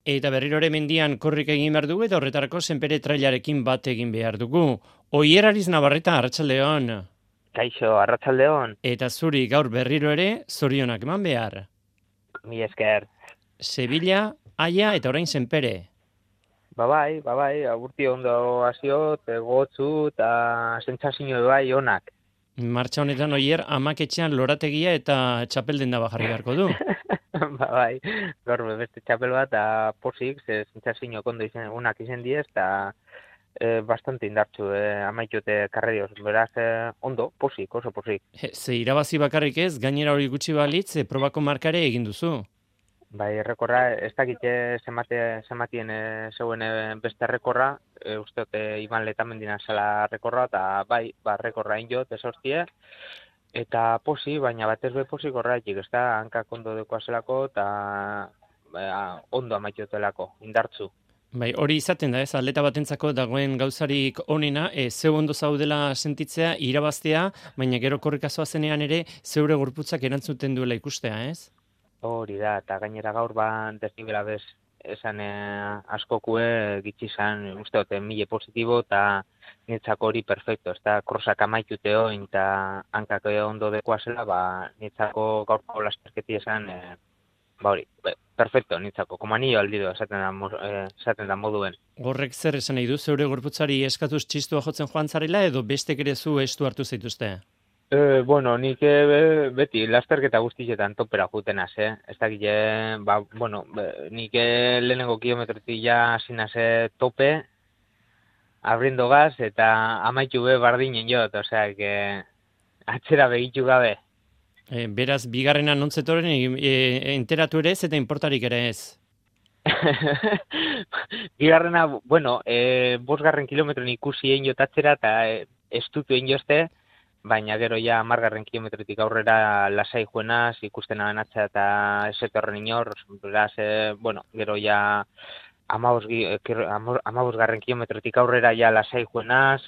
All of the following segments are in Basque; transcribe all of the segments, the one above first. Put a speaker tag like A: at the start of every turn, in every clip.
A: Eta berriro ere mendian korrik egin behar dugu eta horretarako zenpere trailarekin bat egin behar dugu. Oier Ariz Navarreta, arratsaldeon.
B: Kaixo, arratsaldeon,
A: Eta zuri gaur berriro ere zorionak eman behar.
B: mi esker.
A: Sevilla, Aia eta orain zenpere.
B: Bai, agurti ondo hasio, te gotzu eta sentsazio bai onak.
A: Martxa honetan oier amak etxean lorategia eta txapeldenda jarri beharko du.
B: Bai, gaur beste txapel bat, eta posik, ze sentsazio ondo onak izen diez, eta bastante indartzu, amaitute karrerioz, beraz, ondo, posik, oso posik.
A: Ze irabazi bakarrik ez, gainera hori gutxi balitz, probako markare egin duzu.
B: Bai, errekorra, ez dakite zematien zeuen beste errekorra, uste dut Iban Letamendina zela rekorra, eta bai, rekorra injot, esortie, eta posi, baina batez be posi gorratik, ez da, hankak ondo dekoa zelako, eta ondo amaitiotelako, indartzu.
A: Bai, hori izaten da, ez, atleta batentzako dagoen gauzarik onena, zeu ondo zaudela sentitzea, irabaztea, baina gero korrikazoa zenean ere, zeure gorputzak erantzuten duela ikustea, ez?
B: Hori da, eta gainera gaur desnibela bez, esan askokue gitxizan, uste dute, mile positibo, eta niretzako hori perfecto, ez da, krosak amaitute hoin, eta hankak ondo dekoa zela, niretzako gaurko lasterketi esan, hori, perfecto, niretzako, komanio aldido, esaten da moduen.
A: Horrek zer esan nahi du, zeure gorputzari eskatuz txistua jotzen joan zarela, edo bestek ere zu estu hartu zaituzte?
B: Bueno, nik beti lasterketa guztietan topera jutenaz, Ez dakile, nik lehenengo kilometrotik ja zinaz tope, abriendo gas, eta amaitu be bardinen jot, osea, atzera begitu gabe.
A: Beraz, bigarrena nontzetoren enteratu ere ez eta importarik ere ez.
B: Bigarrena, bosgarren kilometron ikusi egin jotatzera, eta estutu egin jozte, baina gero ja 10. Kilometrotik aurrera lasai juenaz, ikusten abenatza eta esetorren inor, beraz, gero ja 15. Kilometrotik aurrera ja lasai juenaz,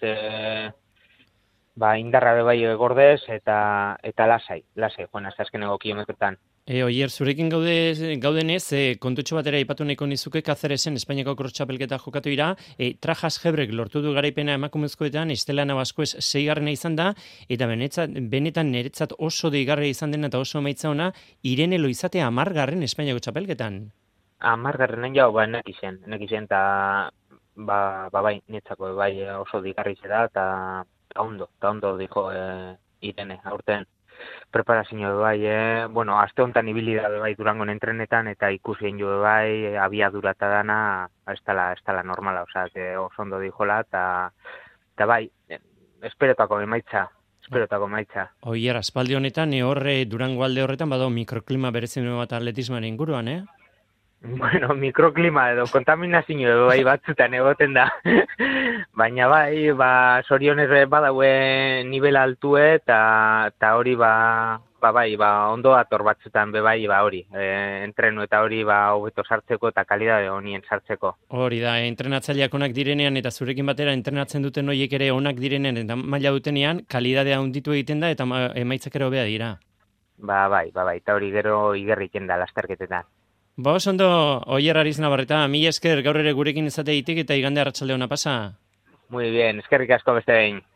B: indarra bebai gordez eta lasai juenaz azkeneko kilometrotan.
A: Oier, zurekin gaudenez, kontutxo batera ipatu nahiko nizuke Kazeresen Espainiako krotxapelketa jokatu ira, Trajas Gebrek lortu du garaipena emakumezkoetan, Estela Navaskuez 6. izan da, eta benetan niretzat oso deigarria izan dena eta oso emaitza ona, Irene Loizate 10. Espainiako txapelketan.
B: 10. jau, enek izen, eta niretzako oso deigarri zera, eta ondo dijo Irene, aurten. Preparazio aste honetan ibili da Durangon entrenetan, eta ikusien jo abiadura eta dana, ez dela normala, oso ondo dijola, eta esperotako emaitza.
A: Oier, aspaldi honetan, horre Durango alde horretan, badao mikroklima berezien bat atletismoaren inguruan,
B: Bueno, mikroklima edo kontaminazio batzutan egoten da. Baina zorionez badaue nivel altue, eta hori ondo ator batzutan hori, entrenu eta hori hobeto sartzeko eta kalidade honien sartzeko.
A: Hori da, entrenatzaileak onak direnean eta zurekin batera entrenatzen duten horiek ere onak direnean eta maila dutenean, kalidadea handitu egiten da eta emaitzak ere hobea dira.
B: Eta hori gero igerriken da lasterketetan.
A: Oso ondo, Oier Ariz Navarreta, mila esker gaur ere gurekin izateitik eta igande arratsalde ona pasa.
B: Muy bien, eskerrik asko beste behin.